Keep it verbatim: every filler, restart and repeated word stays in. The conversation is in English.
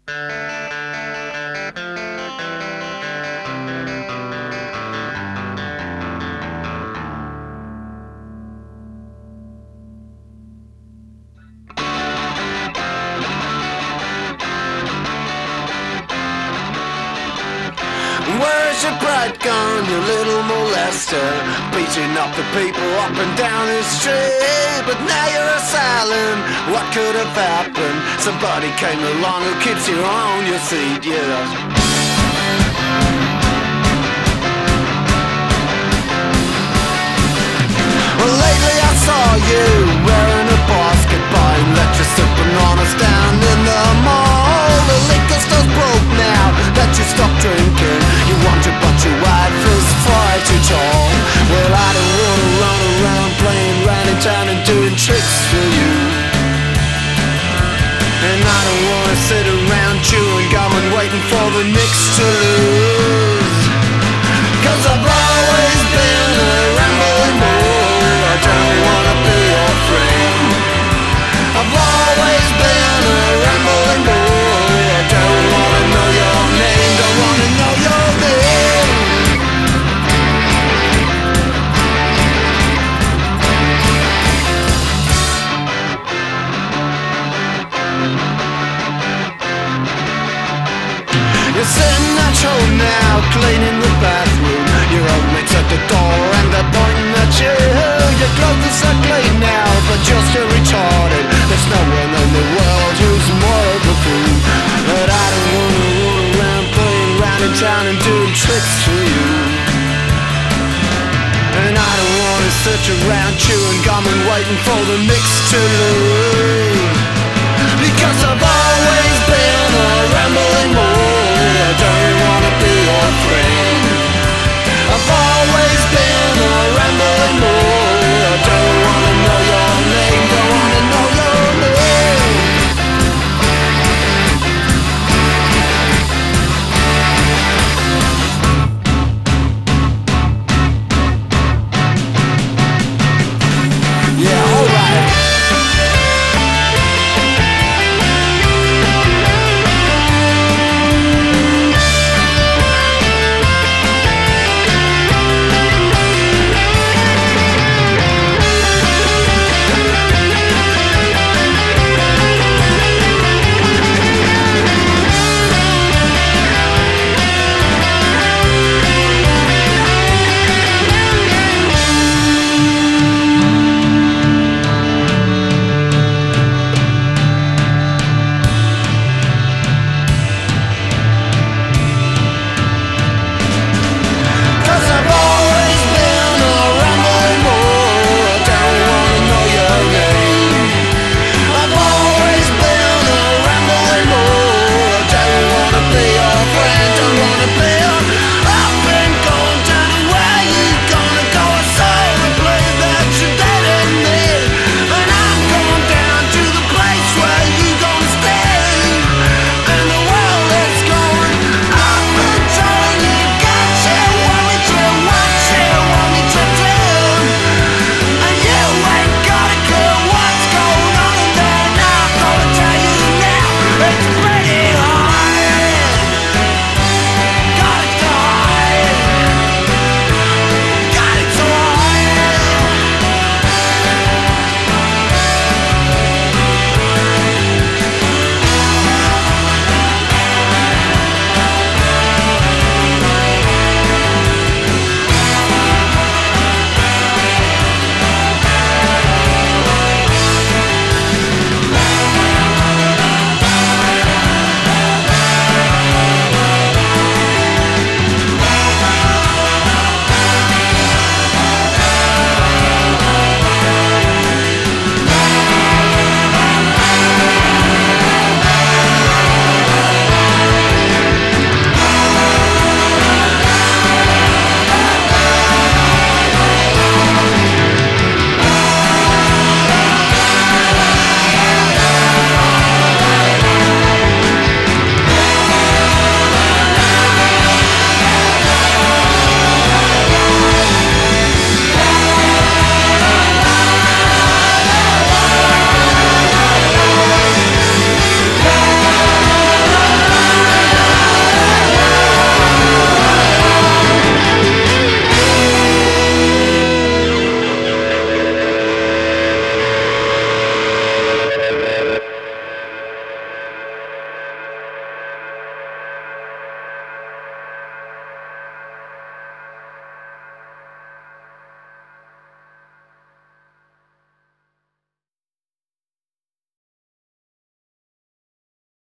Where's your pride gone, you little molester? Beating up the people up and down the street. But now you're asylum, what could have happened? Somebody came along who keeps you on your feet, yeah. Well, lately I saw you wearing a basket, buying lectures of bananas down in the mall. The liquor store's broke now that you stopped drinking. You want your bunch of wifers far too tall. Well, I don't wanna run around playing round in town and doing tricks for you. And I don't wanna sit around chewing gum and waiting for the Knicks to lose. Cause I've always been a rambling bull. I don't wanna be your friend. I've always been a rambling bull. I don't wanna know your name. Don't wanna know your name. You're sitting at home now, cleaning the bathroom. Your old mates at the door and they're pointing at you. Your clothes are clean now, but you're still retarded. There's no one in the world who's more of a fool. But I don't wanna run around playing round in town and doing tricks for you. And I don't wanna sit around chewing gum and waiting for the Knicks to lose. Because I've